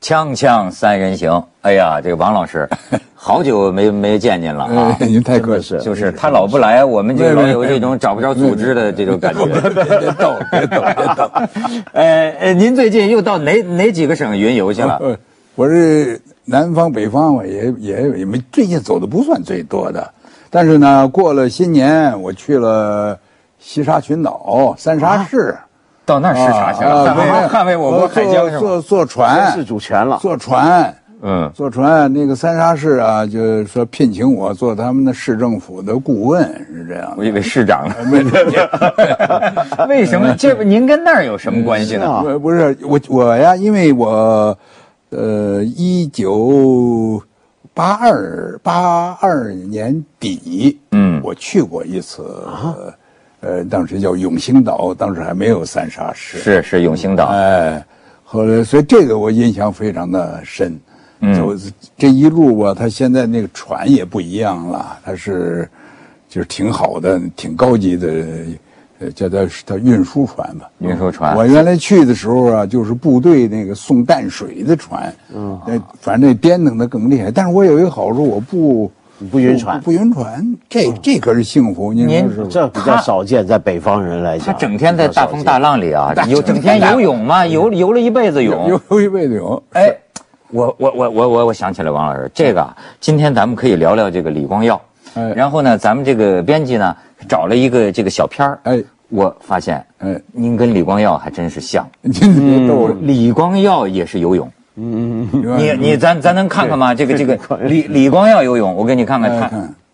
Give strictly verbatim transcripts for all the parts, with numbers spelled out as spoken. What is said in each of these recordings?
锵锵三人行，哎呀，这个王老师，好久没没见您了啊！ 您太客气了， 就是他老不来，我们就老有这种找不着组织的这种感觉。 别逗，别逗，别逗。 呃呃，您最近又到哪哪几个省云游去了？ 我是南方北方，我也也也没最近走的不算最多的，但是呢，过了新年我去了西沙群岛、三沙市。啊到那儿视察去了，捍捍卫我国海疆是吧？ 坐坐船， 宣示主权了。 坐船， 嗯， 坐船。那个三沙市啊，就是说聘请我做他们的市政府的顾问，是这样。 我以为市长呢。为什么？这您跟那儿有什么关系呢？ 不是我我呀，因为我，呃，一九八二八二年底，嗯，我去过一次。啊呃，当时叫永兴岛，当时还没有三沙市。 是是永兴岛。 哎，后来所以这个我印象非常的深。嗯，走这一路吧，它现在那个船也不一样了，它是就是挺好的、挺高级的，呃，叫它它运输船吧。 运输船。 我原来去的时候啊，就是部队那个送淡水的船。嗯，那反正那颠腾的更厉害。但是我有一个好处，我不。 不晕船， 不晕船，这这可是幸福。您说是这比较少见，在北方人来讲， 他整天在大风大浪里啊，有整天游泳嘛，游游了一辈子泳， 游游一辈子泳。 哎，我我我我我我想起来，王老师，这个啊，今天咱们可以聊聊这个李光耀。哎，然后呢，咱们这个编辑呢找了一个这个小片儿。哎，我发现，哎，您跟李光耀还真是像。 您别逗， 李光耀也是游泳。嗯，你你咱咱能看看吗？这个这个李李光耀游泳，我给你看看他。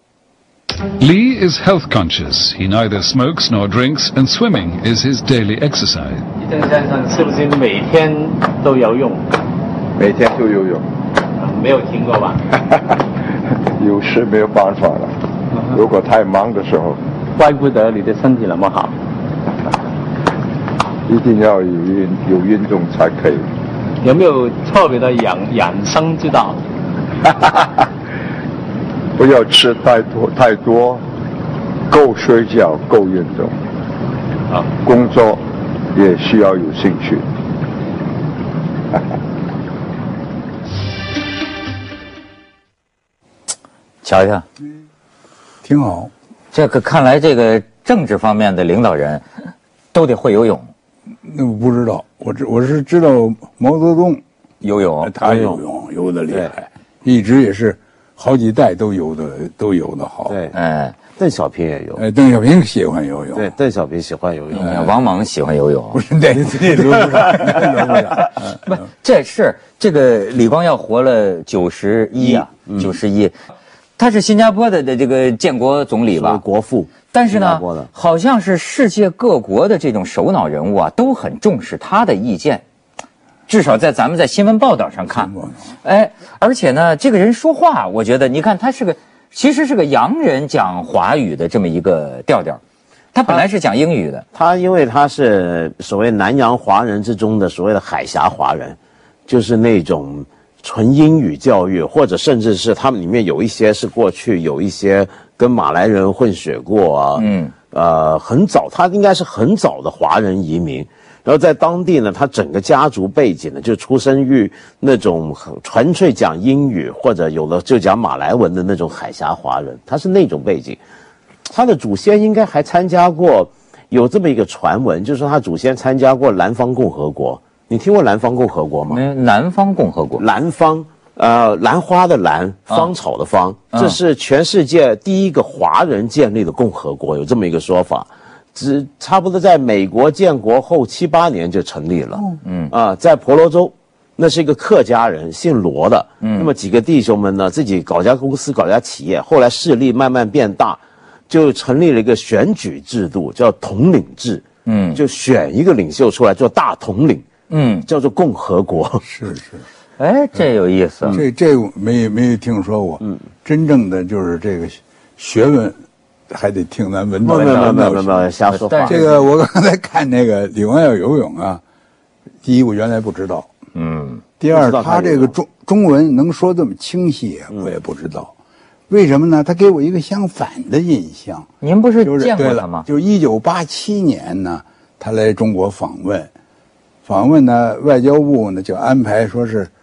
Lee is health conscious. He neither smokes nor drinks, and swimming is his daily exercise. 李正先生是不是每天都游泳？ 每天都游泳， 没有停过吧？ 有时没有办法了。如果太忙的时候， 怪不得你的身体那么好。 一定要有运有运动才可以。 有没有特别的养养生之道？ 不要吃太多太多，够睡觉，够运动。啊，工作也需要有兴趣。 瞧瞧， 挺好。 这个看来，这个政治方面的领导人都得会游泳。 那我不知道，我知我是知道毛泽东游泳， 他游泳游得厉害，一直也是好几代都游的都游得好。 对，哎，邓小平也游， 哎，邓小平喜欢游泳， 对，邓小平喜欢游泳， 哎、王蒙喜欢游泳， 不是那这轮不上，轮不上。 不，这是这个李光耀活了九十一啊，九十一，他是新加坡的的这个建国总理吧， 国父。 但是呢，好像是世界各国的这种首脑人物啊，都很重视他的意见，至少在咱们在新闻报道上看，哎，而且呢，这个人说话，我觉得你看他是个，其实是个洋人讲华语的这么一个调调，他本来是讲英语的， 他因为他是所谓南洋华人之中的所谓的海峡华人，就是那种纯英语教育，或者甚至是他们里面有一些是过去有一些跟马来人混血过啊，嗯，呃，很早，他应该是很早的华人移民，然后在当地呢，他整个家族背景呢，就出生于那种纯粹讲英语或者有的就讲马来文的那种海峡华人，他是那种背景，他的祖先应该还参加过，有这么一个传闻，就是说他祖先参加过南方共和国。你听过南方共和国吗？ 没有，南方共和国。 南方，呃，兰花的兰，芳草的芳，啊、这是全世界第一个华人建立的共和国，有这么一个说法。只差不多在美国建国后七八年就成立了。嗯啊、呃，在婆罗洲，那是一个客家人，姓罗的。嗯，那么几个弟兄们呢，自己搞家公司，搞家企业，后来势力慢慢变大，就成立了一个选举制度，叫统领制。嗯，就选一个领袖出来做大统领。嗯，叫做共和国。 是是， 哎，这有意思。 这这没没听说过。嗯，真正的就是这个学问，还得听咱文道。 没有没有没有没有瞎说话。 这个我刚才看那个李光耀游泳啊，第一我原来不知道。嗯。第二，他这个中中文能说这么清晰，我也不知道。为什么呢？他给我一个相反的印象。 您不是见过他吗？ 就是一九八七年呢，他来中国访问。访问呢，外交部呢就安排说是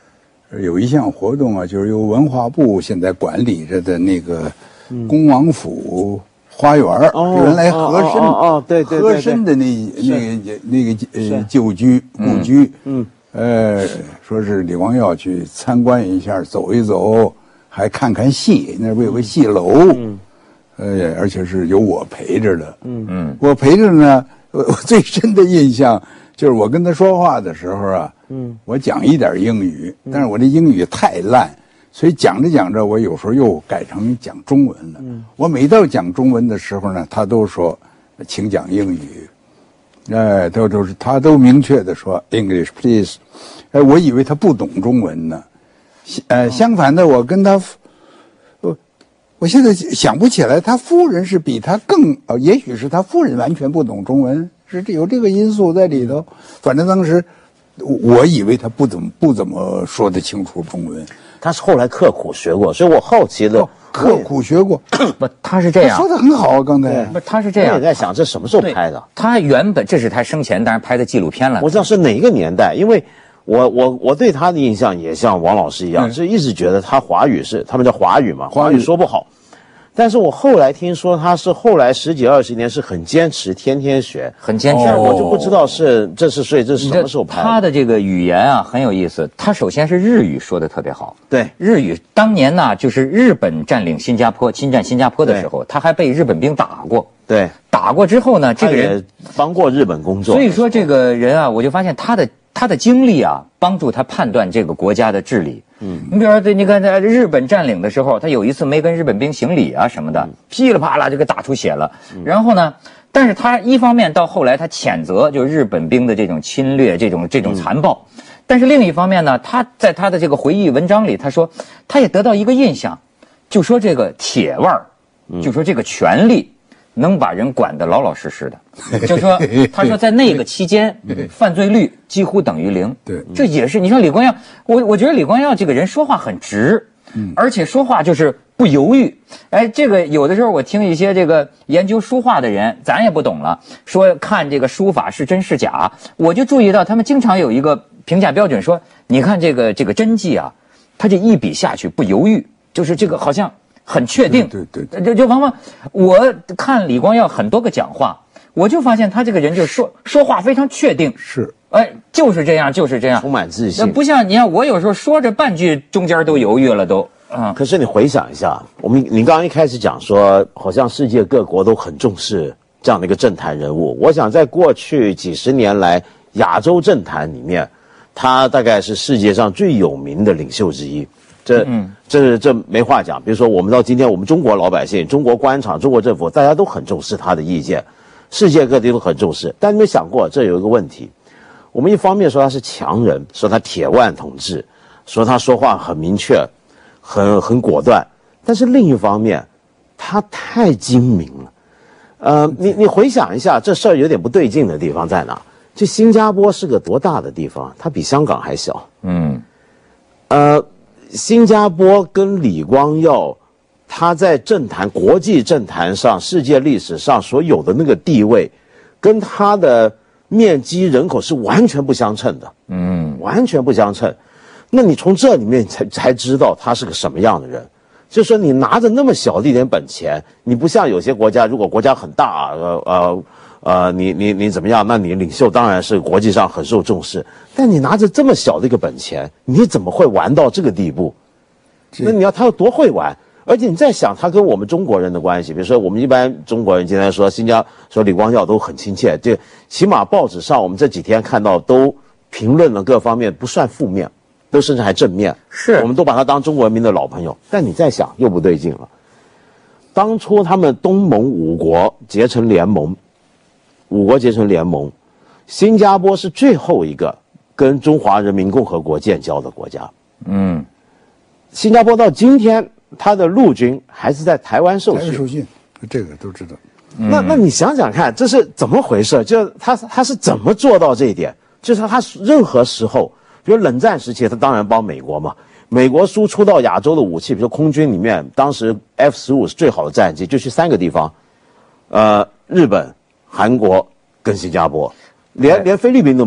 有一项活动啊，就是由文化部现在管理着的那个恭王府花园， 哦、 原来和珅哦哦对对和珅的那那个那个呃旧居故居，嗯，呃，说是李光耀去参观一下，走一走，还看看戏，那边有个戏楼，嗯，呃，而且是有我陪着的，嗯嗯，我陪着呢，我我最深的印象就是我跟他说话的时候啊。嗯，我讲一点英语，但是我这英语太烂，所以讲着讲着，我有时候又改成讲中文了。嗯，我每到讲中文的时候呢，他都说，请讲英语，哎，都都是他都明确的说 English please， 哎，我以为他不懂中文呢，呃，相反的，我跟他，我我现在想不起来，他夫人是比他更，呃，也许是他夫人完全不懂中文，是有这个因素在里头，反正当时。我以为他不怎么不怎么说得清楚中文， 他是后来刻苦学过，所以我好奇的、哦、 刻苦学过， 不，他是这样， 他说的很好啊，刚才不，他是这样， 我也在想这什么时候拍的？ 他原本这是他生前当然拍的纪录片了， 我知道是哪一个年代，因为我我我对他的印象也像王老师一样，嗯、是一直觉得他华语是他们叫华语嘛，华语说不好。但是我后来听说他是后来十几二十年是很坚持，天天学， 很坚持。 但我就不知道是这是所以这是什么时候拍的？ 他的这个语言啊很有意思，他首先是日语说的特别好。 对， 日语当年呢就是日本占领新加坡、侵占新加坡的时候，他还被日本兵打过。 对， 打过之后呢，这个人帮过日本工作。 所以说这个人啊，我就发现他的他的经历啊，帮助他判断这个国家的治理。嗯，你比如说，对，你看在日本占领的时候，他有一次没跟日本兵行礼啊什么的，噼里啪啦就给打出血了。然后呢，但是他一方面到后来他谴责就日本兵的这种侵略、这种这种残暴，但是另一方面呢，他在他的这个回忆文章里，他说他也得到一个印象，就说这个铁腕儿，就说这个权力能把人管得老老实实的，就说他说在那个期间，犯罪率几乎等于零。 对， 这也是你说李光耀，我我觉得李光耀这个人说话很直，嗯，而且说话就是不犹豫。哎，这个有的时候我听一些这个研究书画的人，咱也不懂了，说看这个书法是真是假，我就注意到他们经常有一个评价标准，说你看这个这个真迹啊，他这一笔下去不犹豫，就是这个好像。很确定， 对对对， 就就往往我看李光耀很多个讲话，我就发现他这个人就说说话非常确定， 是， 哎，就是这样，就是这样， 充满自信， 不像你看我有时候说着半句中间都犹豫了都， 嗯。可是你回想一下，我们你刚刚一开始讲说，好像世界各国都很重视这样的一个政坛人物，我想在过去几十年来，亚洲政坛里面，他大概是世界上最有名的领袖之一。这嗯，这这没话讲。比如说，我们到今天，我们中国老百姓、中国官场、中国政府，大家都很重视他的意见，世界各地都很重视。但你有没有想过，这有一个问题？我们一方面说他是强人，说他铁腕统治，说他说话很明确、很很果断，但是另一方面，他太精明了。呃，你你回想一下，这事儿有点不对劲的地方在哪？就新加坡是个多大的地方？它比香港还小。嗯，呃。新加坡跟李光耀，他在政坛、国际政坛上、世界历史上所有的那个地位，跟他的面积、人口是完全不相称的。嗯，完全不相称。那你从这里面才才知道他是个什么样的人。就说你拿着那么小的一点本钱，你不像有些国家，如果国家很大，呃呃呃，你你你怎么样？那你领袖当然是国际上很受重视。但你拿着这么小的一个本钱，你怎么会玩到这个地步？那你要他有多会玩？而且你在想他跟我们中国人的关系，比如说我们一般中国人今天说新加说李光耀都很亲切，这起码报纸上我们这几天看到都评论了各方面不算负面，都甚至还正面， 是我们都把他当中国人民的老朋友。但你在想又不对劲了，当初他们东盟五国结成联盟，五国结成联盟，新加坡是最后一个跟中华人民共和国建交的国家。嗯，新加坡到今天，他的陆军还是在台湾受训。 台湾受训，这个都知道。 那那你想想看，这是怎么回事？就他他是怎么做到这一点？就是他任何时候，比如冷战时期，他当然帮美国嘛。美国输出到亚洲的武器，比如说空军里面，当时 F 十五是最好的战机，就去三个地方，呃，日本、韩国跟新加坡，连连菲律宾都没有。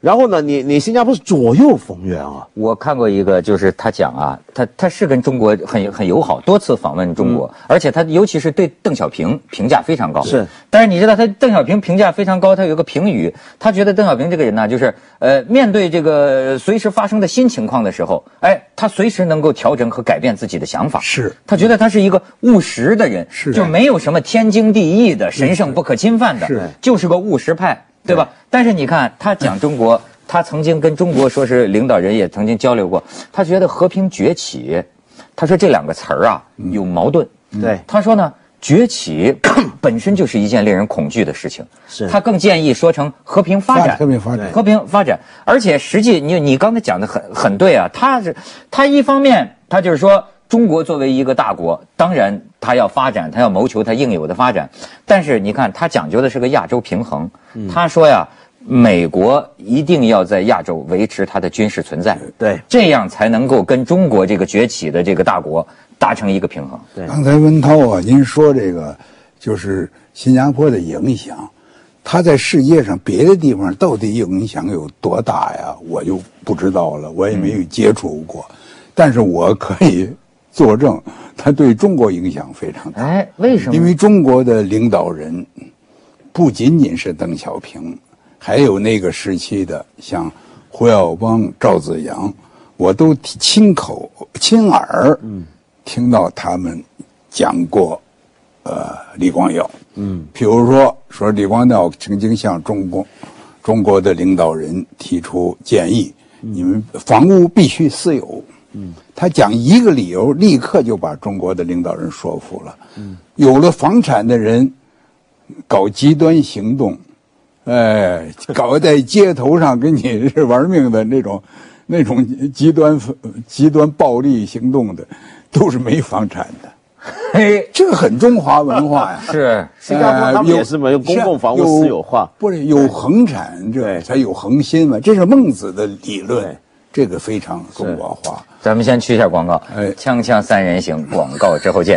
然后呢，你你新加坡是左右逢源啊。 我看过一个，就是他讲啊，他他是跟中国很很友好，多次访问中国，嗯、而且他尤其是对邓小平评价非常高。 是， 但是你知道他邓小平评价非常高，他有个评语，他觉得邓小平这个人呢，就是呃，面对这个随时发生的新情况的时候，哎，他随时能够调整和改变自己的想法。 是， 他觉得他是一个务实的人， 是， 就没有什么天经地义的、神圣不可侵犯的， 是， 就是个务实派。对吧？但是你看，他讲中国，他曾经跟中国说是领导人也曾经交流过，他觉得和平崛起，他说这两个词儿啊有矛盾。 对， 他说呢，崛起本身就是一件令人恐惧的事情， 是他更建议说成和平发展， 和平发展， 和平发展。而且实际你你刚才讲的很很对啊，他是他一方面他就是说。中国作为一个大国，当然它要发展，它要谋求它应有的发展。但是你看，它讲究的是个亚洲平衡。嗯、他说呀，美国一定要在亚洲维持它的军事存在， 对， 这样才能够跟中国这个崛起的这个大国达成一个平衡。 对， 刚才文涛啊，您说这个就是新加坡的影响，它在世界上别的地方到底影响有多大呀？我就不知道了，我也没有接触过，嗯、但是我可以。作证，他对中国影响非常大。 哎，为什么？ 因为中国的领导人不仅仅是邓小平，还有那个时期的像胡耀邦、赵紫阳，我都亲口亲耳听到他们讲过，呃，李光耀。嗯，比如说说李光耀曾经向中国中国的领导人提出建议，你们房屋必须私有。嗯，他讲一个理由，立刻就把中国的领导人说服了。嗯，有了房产的人，搞极端行动，哎，搞在街头上跟你是玩命的那种，那种极端极端暴力行动的，都是没房产的。 嘿， 这个很中华文化呀。 是， 新加坡他们也是嘛，用公共房屋私有化， 不是有恒产，这才有恒心嘛。这是孟子的理论。这个非常中国化。 咱们先去一下广告， 哎， 锵锵三人行，广告之后见。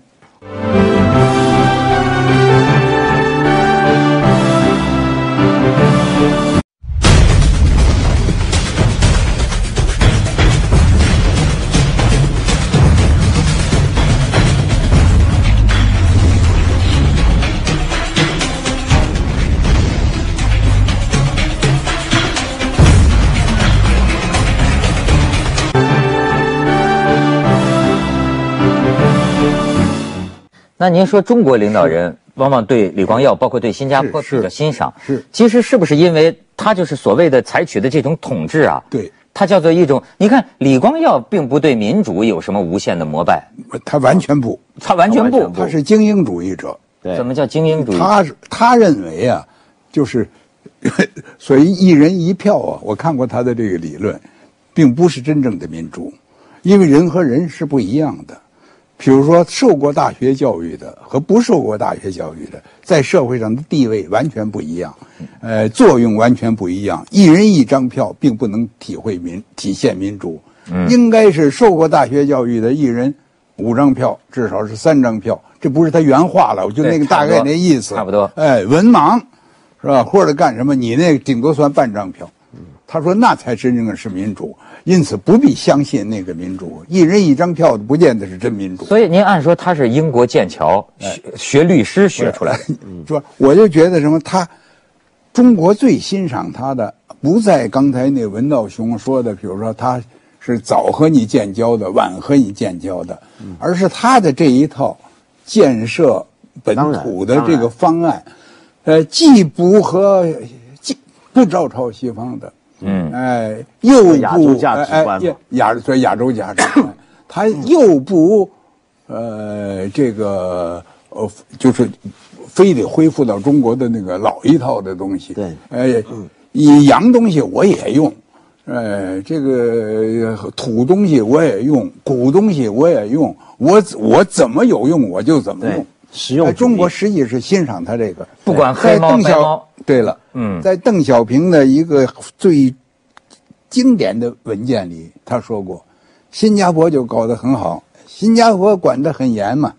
那您说中国领导人往往对李光耀，包括对新加坡比较欣赏， 是， 其实是不是因为他就是所谓的采取的这种统治啊？ 对， 他叫做一种，你看李光耀并不对民主有什么无限的膜拜， 他完全不， 他完全不， 他是精英主义者。 对，怎么叫精英主义？ 他他认为啊，就是所以一人一票啊，我看过他的这个理论，并不是真正的民主，因为人和人是不一样的。比如说，受过大学教育的和不受过大学教育的，在社会上的地位完全不一样，呃，作用完全不一样。一人一张票，并不能体会民体现民主。嗯，应该是受过大学教育的，一人五张票，至少是三张票。这不是他原话了，我就那个大概那意思， 差不多。 哎，文盲是吧？或者干什么？你那顶多算半张票。他说那才真正是民主。因此不必相信那个民主，一人一张票不见得是真民主。 所以您按说他是英国剑桥学学律师学出来的， 是吧？我就觉得什么，他中国最欣赏他的，不在刚才那文道兄说的，比如说他是早和你建交的，晚和你建交的，而是他的这一套建设本土的这个方案，呃，既不和既不照抄西方的。嗯，哎，又不亚洲价值观， 哎，亚所以亚洲价值观，他又不，呃，这个呃，就是非得恢复到中国的那个老一套的东西。 对， 哎，以洋东西我也用，呃，这个土东西我也用，古东西我也用，我我怎么有用我就怎么用。 实用。 中国实际是欣赏他这个， 不管黑猫白猫。 对了，嗯，在邓小平的一个最经典的文件里，他说过，新加坡就搞得很好，新加坡管得很严嘛，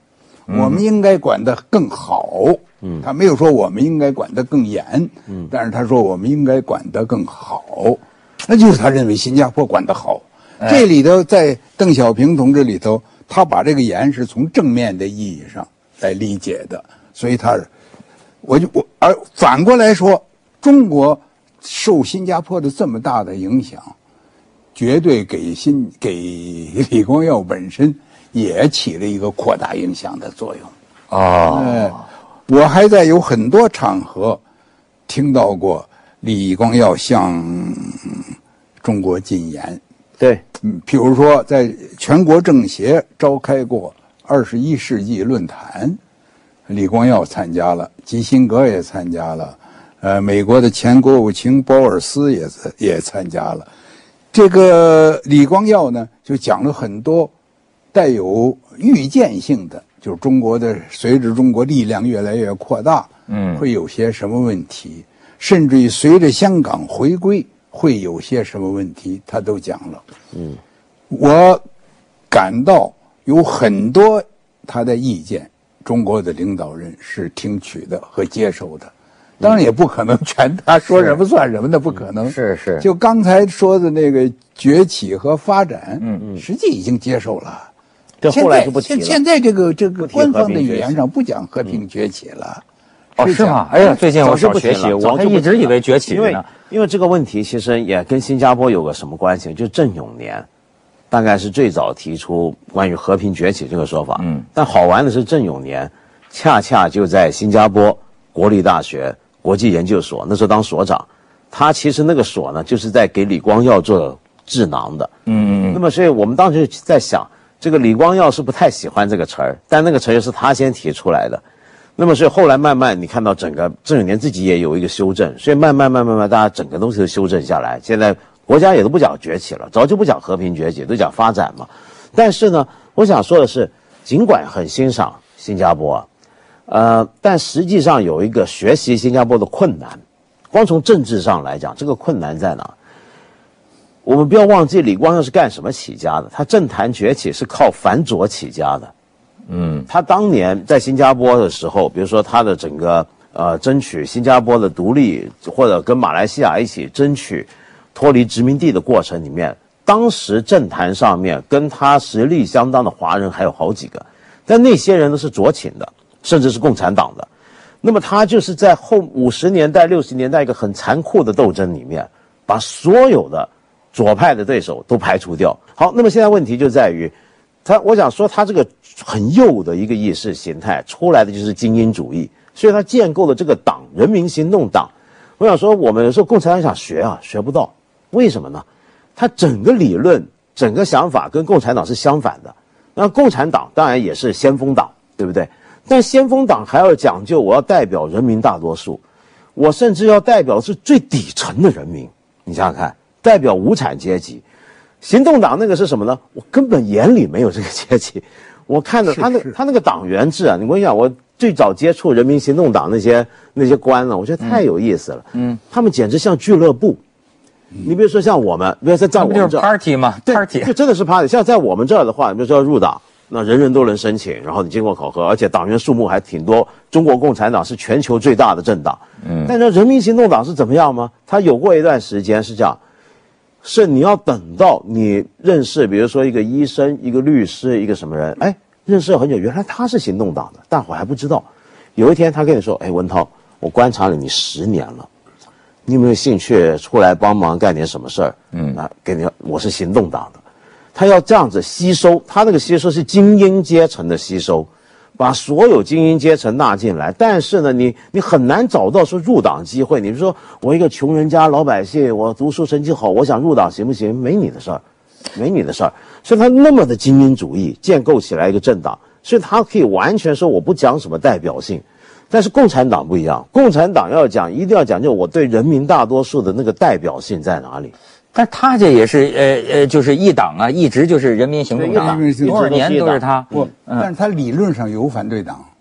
我们应该管得更好。嗯，他没有说我们应该管得更严，嗯，但是他说我们应该管得更好，那就是他认为新加坡管得好。哎、这里头在邓小平同志里头，他把这个严是从正面的意义上来理解的，所以他，我就我而反过来说，中国受新加坡的这么大的影响，绝对给新给李光耀本身也起了一个扩大影响的作用。 哦， 呃，我还在有很多场合听到过李光耀向中国进言。 对， 嗯，比如说在全国政协召开过二十一世纪论坛，李光耀参加了，基辛格也参加了，呃，美国的前国务卿鲍尔斯也也参加了。这个李光耀呢，就讲了很多带有预见性的，就是中国的随着中国力量越来越扩大，嗯，会有些什么问题，甚至于随着香港回归会有些什么问题，他都讲了。嗯，我感到有很多他的意见，中国的领导人是听取的和接受的。当然也不可能全他说什么算什么的，不可能。 是是。 就刚才说的那个崛起和发展，嗯嗯，实际已经接受了。 这后来就不提了。 现现在这个这个官方的语言上不讲和平崛起了。 哦，是吗？哎呀，最近我少学习，我还一直以为崛起呢。 因为因为这个问题其实也跟新加坡有个什么关系？就是郑永年，大概是最早提出关于和平崛起这个说法。嗯。但好玩的是，郑永年恰恰就在新加坡国立大学国际研究所那时候当所长，他其实那个所呢，就是在给李光耀做智囊的。嗯嗯。那么，所以我们当时在想，这个李光耀是不太喜欢这个词儿，但那个词儿是他先提出来的。那么，所以后来慢慢你看到整个郑永年自己也有一个修正，所以慢慢慢慢慢，大家整个东西都修正下来。现在国家也都不讲崛起了，早就不讲和平崛起，都讲发展嘛。但是呢，我想说的是，尽管很欣赏新加坡啊。呃，但实际上有一个学习新加坡的困难，光从政治上来讲，这个困难在哪？我们不要忘记李光耀是干什么起家的？他政坛崛起是靠反左起家的。嗯，他当年在新加坡的时候，比如说他的整个呃争取新加坡的独立，或者跟马来西亚一起争取脱离殖民地的过程里面，当时政坛上面跟他实力相当的华人还有好几个，但那些人都是左倾的。甚至是共产党的，那么他就是在后五十年代、六十年代一个很残酷的斗争里面，把所有的左派的对手都排除掉。好，那么现在问题就在于，他我想说他这个很右的一个意识形态出来的就是精英主义，所以他建构了这个党——人民行动党。我想说，我们有时候共产党想学啊，学不到，为什么呢？他整个理论、整个想法跟共产党是相反的。那共产党当然也是先锋党，对不对？但先锋党还要讲究，我要代表人民大多数，我甚至要代表是最底层的人民。你想想看，代表无产阶级。行动党那个是什么呢？我根本眼里没有这个阶级。我看着他那他那个党员制啊，你跟我讲，我最早接触人民行动党那些那些官呢，我觉得太有意思了。嗯，他们简直像俱乐部。你比如说像我们，比如说在我们这儿， 就是 party 嘛 ，party 就真的是 party。像在我们这儿的话，你比如说要入党。那人人都能申请，然后你经过考核，而且党员数目还挺多。中国共产党是全球最大的政党，嗯，但是人民行动党是怎么样吗？他有过一段时间是这样，是你要等到你认识，比如说一个医生、一个律师、一个什么人，哎，认识了很久，原来他是行动党的，大伙还不知道。有一天他跟你说，哎，文涛，我观察了你十年了，你有没有兴趣出来帮忙干点什么事儿？嗯，啊，给你，我是行动党的。他要这样子吸收，他那个吸收是精英阶层的吸收，把所有精英阶层纳进来。但是呢，你你很难找到说入党机会。你说我一个穷人家老百姓，我读书成绩好，我想入党行不行？没你的事儿，没你的事儿。所以他那么的精英主义建构起来一个政党，所以他可以完全说我不讲什么代表性。但是共产党不一样，共产党要讲，一定要讲究我对人民大多数的那个代表性在哪里。 但他这也是呃呃，就是一党啊，一直就是人民行动党，多少年都是他。 不，但是他理论上有反对党。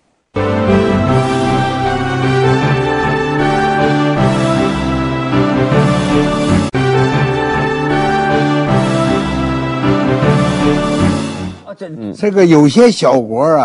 啊，这这个有些小国啊，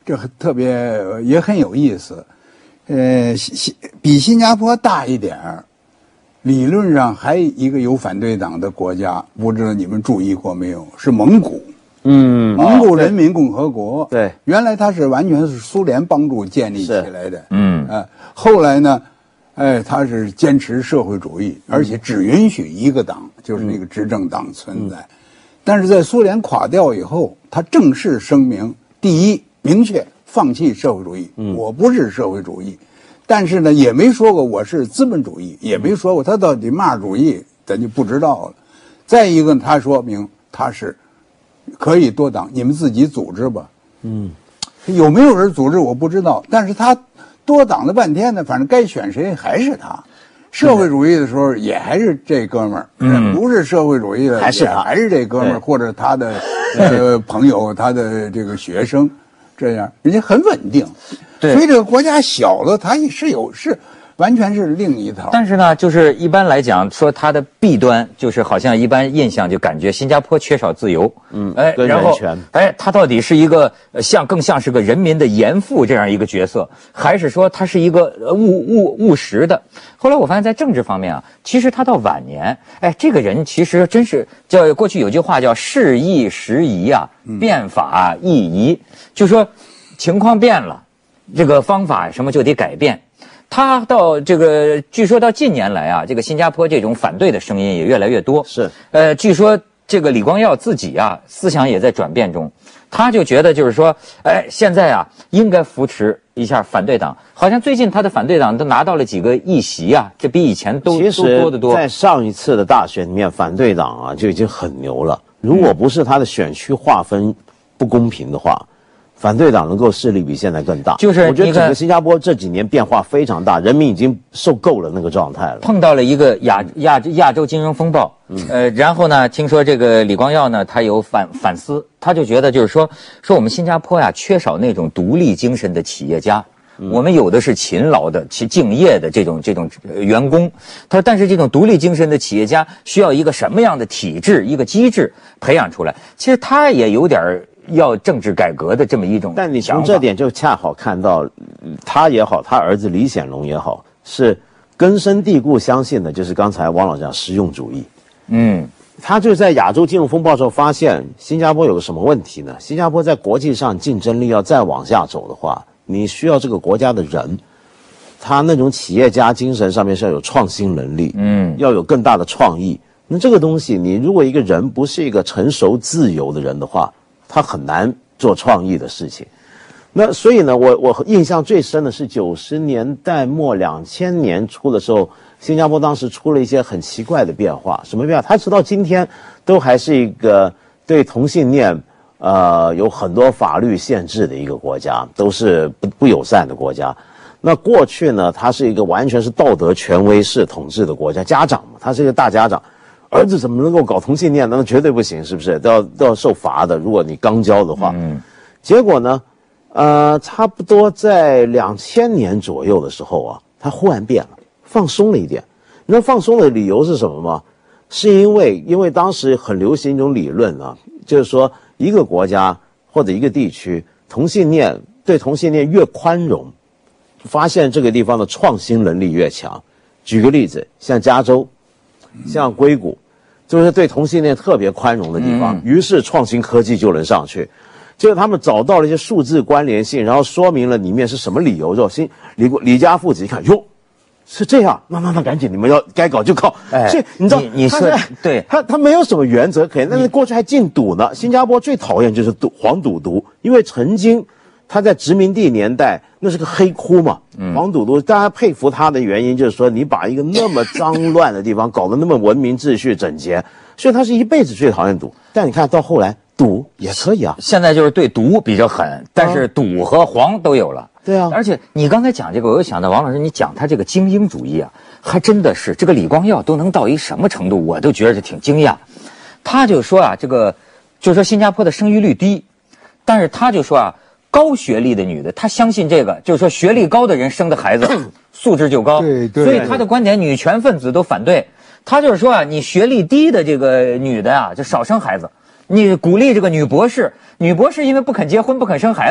这特别也很有意思。呃，新比新加坡大一点儿，理论上还一个有反对党的国家，不知道你们注意过没有？是蒙古。 嗯， 蒙古人民共和国。 对， 原来它是完全是苏联帮助建立起来的。 嗯， 呃，后来呢，哎，它是坚持社会主义，而且只允许一个党，就是那个执政党存在。嗯、但是在苏联垮掉以后，他正式声明：第一，明确放弃社会主义，嗯、我不是社会主义。但是呢，也没说过我是资本主义，也没说过他到底嘛主义，咱就不知道了。再一个，他说明他是可以多党，你们自己组织吧。嗯，有没有人组织我不知道，但是他多党了半天呢，反正该选谁还是他。社会主义的时候也还是这哥们儿，嗯，不是社会主义的还是他， 还是这哥们儿，或者他的呃朋友，他的这个学生，这样人家很稳定。 对， 所以这个国家小了，它也是有是完全是另一套。 但是呢，就是一般来讲说它的弊端，就是好像一般印象就感觉新加坡缺少自由，嗯，哎，然后哎，它到底是一个像更像是个人民的严父这样一个角色，还是说它是一个务务务实的？后来我发现，在政治方面啊，其实他到晚年，哎，这个人其实真是叫过去有句话叫事易时移啊，变法易移，就说情况变了。这个方法什么就得改变，他到这个，据说到近年来啊，这个新加坡这种反对的声音也越来越多。 是， 呃，据说这个李光耀自己啊，思想也在转变中，他就觉得就是说，哎，现在啊，应该扶持一下反对党。好像最近他的反对党都拿到了几个议席啊，这比以前都其实都多得多。 在上一次的大选里面，反对党啊就已经很牛了。如果不是他的选区划分不公平的话，反对党能够势力比现在更大， 就是我觉得整个新加坡这几年变化非常大，人民已经受够了那个状态了。 碰到了一个亚亚亚洲金融风暴，嗯、呃，然后呢，听说这个李光耀呢，他有反反思，他就觉得就是说说我们新加坡呀，缺少那种独立精神的企业家。嗯、我们有的是勤劳的、其敬业的这种这种员工，他说，但是这种独立精神的企业家需要一个什么样的体制、一个机制培养出来？其实他也有点要政治改革的这么一种想法。 但你从这点就恰好看到，他也好，他儿子李显龙也好，是根深蒂固相信的，就是刚才汪老师讲实用主义。嗯，他就在亚洲金融风暴之后发现，新加坡有个什么问题呢？新加坡在国际上竞争力要再往下走的话，你需要这个国家的人，他那种企业家精神上面是要有创新能力，嗯，要有更大的创意。那这个东西，你如果一个人不是一个成熟自由的人的话，他很难做创意的事情。那所以呢，我我印象最深的是九十年代末两千年初的时候，新加坡当时出了一些很奇怪的变化。什么变化？它直到今天都还是一个对同性恋呃有很多法律限制的一个国家，都是不不友善的国家。那过去呢，它是一个完全是道德权威式统治的国家，家长嘛，他是一个大家长。儿子怎么能够搞同性恋呢？那绝对不行，是不是？都要都要受罚的。如果你刚交的话，嗯，结果呢，呃，差不多在两千年左右的时候啊，他忽然变了，放松了一点。你知道放松的理由是什么吗？是因为因为当时很流行一种理论啊，就是说一个国家或者一个地区同性恋对同性恋越宽容，发现这个地方的创新能力越强。举个例子，像加州。像硅谷，就是对同性恋特别宽容的地方，嗯、于是创新科技就能上去。就是他们找到了一些数字关联性，然后说明了里面是什么理由之后，新李李家父子一看，哟，是这样，那那那赶紧，你们要该搞就搞。哎，所以你知道， 你说对， 他他没有什么原则可言，但是过去还禁赌呢。新加坡最讨厌就是赌黄赌毒，因为曾经。他在殖民地年代，那是个黑窟嘛，黄赌毒。大家佩服他的原因就是说，你把一个那么脏乱的地方搞得那么文明秩序整洁，所以他是一辈子最讨厌赌。但你看到后来，赌也可以啊。 现在就是对毒比较狠，但是赌和黄都有了。 对啊， 而且你刚才讲这个，我又想到王老师，你讲他这个精英主义啊，还真的是这个李光耀都能到一什么程度，我都觉得是挺惊讶。他就说啊，这个就说新加坡的生育率低，但是他就说啊。高学历的女的，她相信这个，就是说学历高的人生的孩子素质就高， 对对。 所以她的观点，女权分子都反对。她就是说啊，你学历低的这个女的啊，就少生孩子。你鼓励这个女博士，女博士因为不肯结婚、不肯生孩子，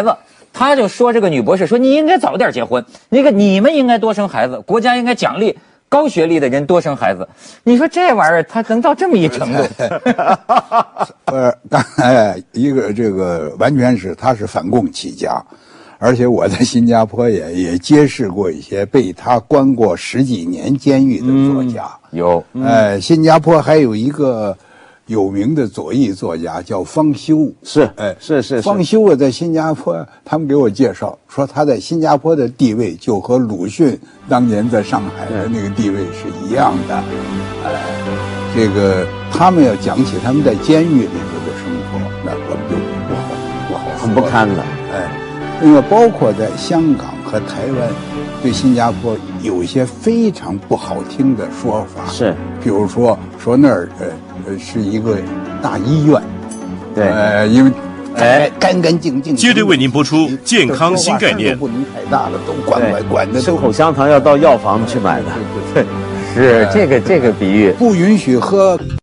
他就说这个女博士说你应该早点结婚，那个你们应该多生孩子，国家应该奖励高学历的人多生孩子。你说这玩意儿他能到这么一程度？ 呃，刚才一个这个完全是他是反共起家。而且我在新加坡也也结识过一些被他关过十几年监狱的作家。 嗯、有， 呃，新加坡还有一个有名的左翼作家叫方修。 是， 哎， 是是是。 方修啊，在新加坡，他们给我介绍说他在新加坡的地位就和鲁迅当年在上海的那个地位是一样的。哎、呃，这个他们要讲起他们在监狱里头的生活，那我们就不好不好很不堪的。 哎。另外，包括在香港和台湾，对新加坡有一些非常不好听的说法。 是， 比如说说那儿呃呃是一个大医院， 对， 呃，因为哎干干净净。 接着为您播出健康新概念， 不能太大了，都管管管的。 生口香糖要到药房去买的。 对，是这个这个比喻， 不允许喝。